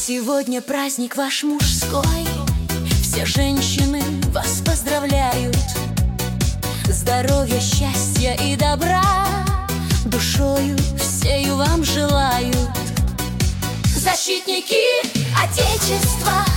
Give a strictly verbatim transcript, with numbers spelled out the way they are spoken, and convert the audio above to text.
Сегодня праздник ваш мужской, все женщины вас поздравляют. Здоровья, счастья и добра душою всею вам желают. Защитники Отечества,